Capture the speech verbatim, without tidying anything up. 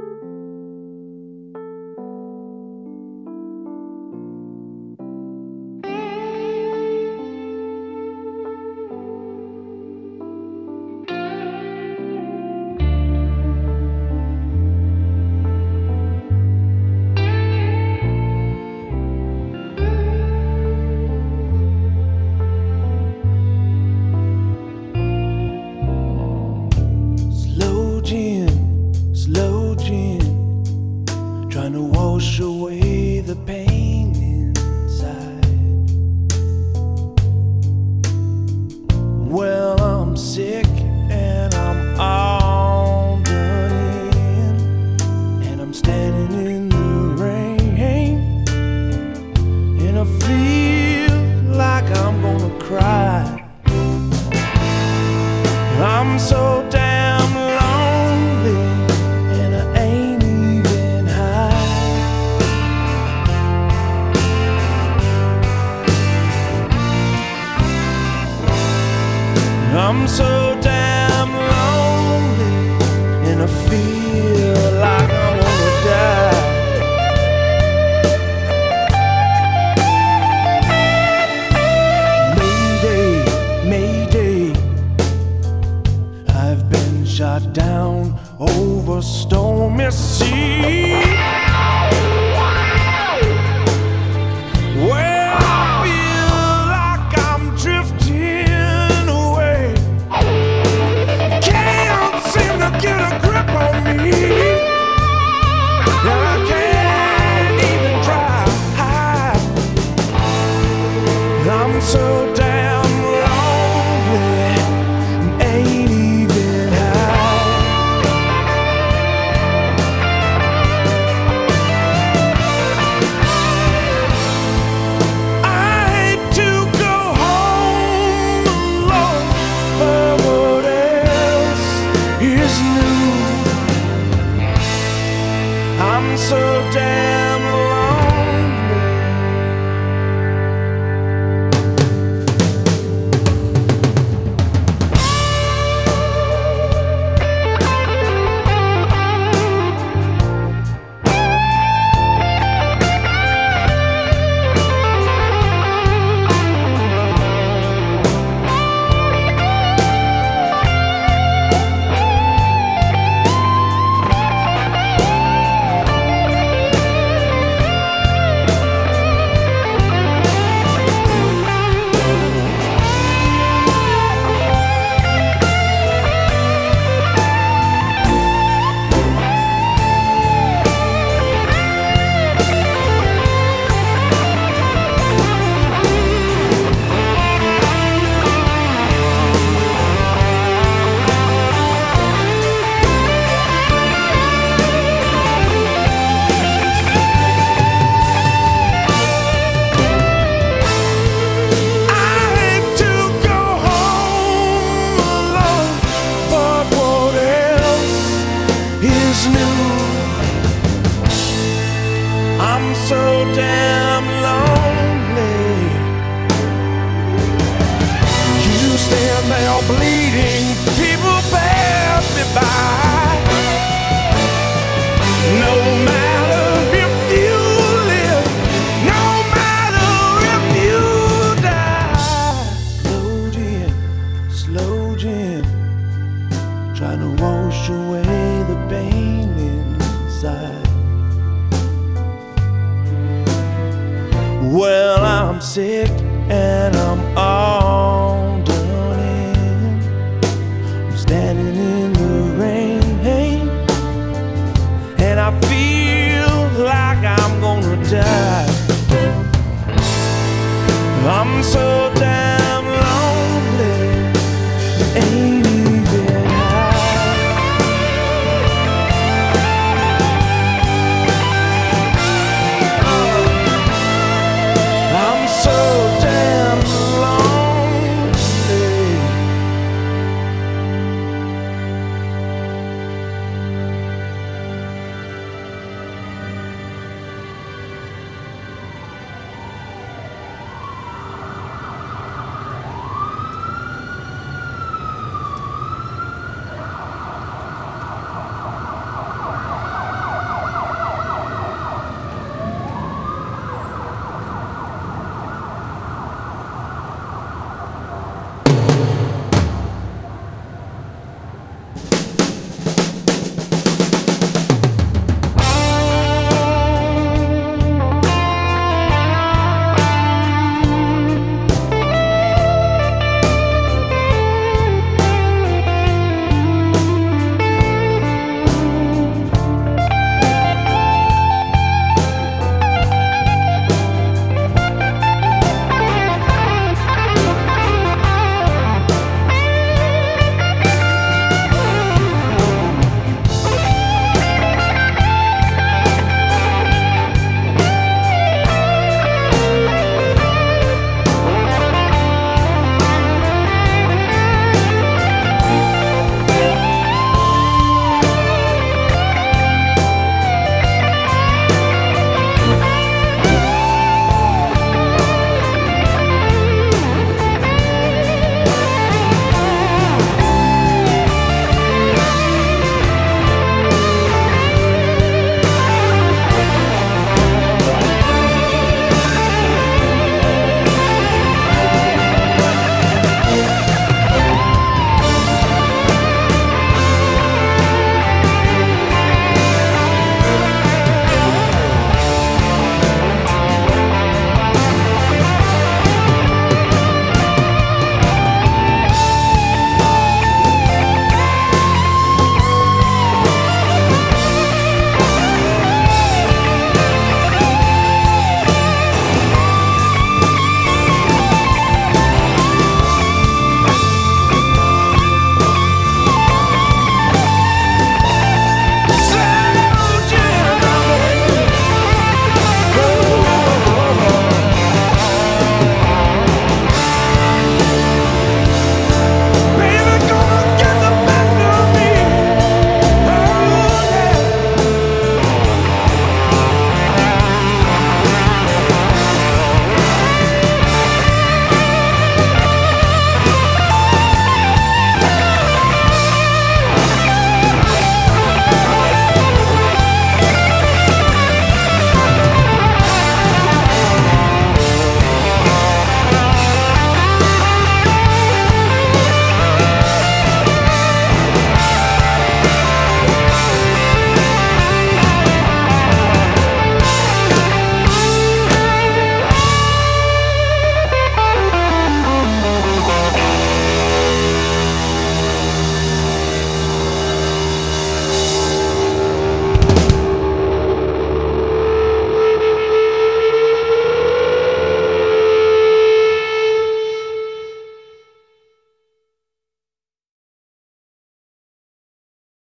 Slow gin, trying to wash away the pain inside. Well, I'm sick and I'm all done in, and I'm standing in the rain, and I feel like I'm gonna cry. I'm so damn lonely, and I ain't even high. I'm so damn lonely, and I feel like I wanna die. Mayday, Mayday, I've been shot down over a stormy sea. Well, I feel like I'm drifting away. Can't seem to get a grip on me. And I can't even try. I'm so damn lonely, ain't even high. I hate to go home alone, but what else is new? I'm so damn lonely. I'm so damn lonely. You stand there bleeding, people pass me by. No matter if you live, no matter if you die. Slow gin, slow gin, trying to wash away the pain inside. Well, I'm sick and